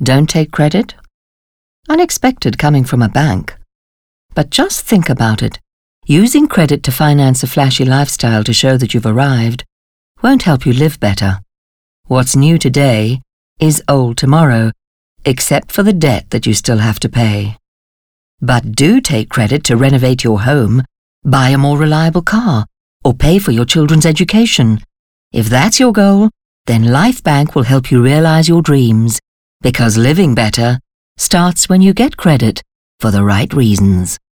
Don't take credit? Unexpected coming from a bank. But just think about it. Using credit to finance a flashy lifestyle to show that you've arrived won't help you live better. What's new today is old tomorrow, except for the debt that you still have to pay. But do take credit to renovate your home, buy a more reliable car, or pay for your children's education. If that's your goal, then LifeBank will help you realize your dreams, because living better starts when you get credit for the right reasons.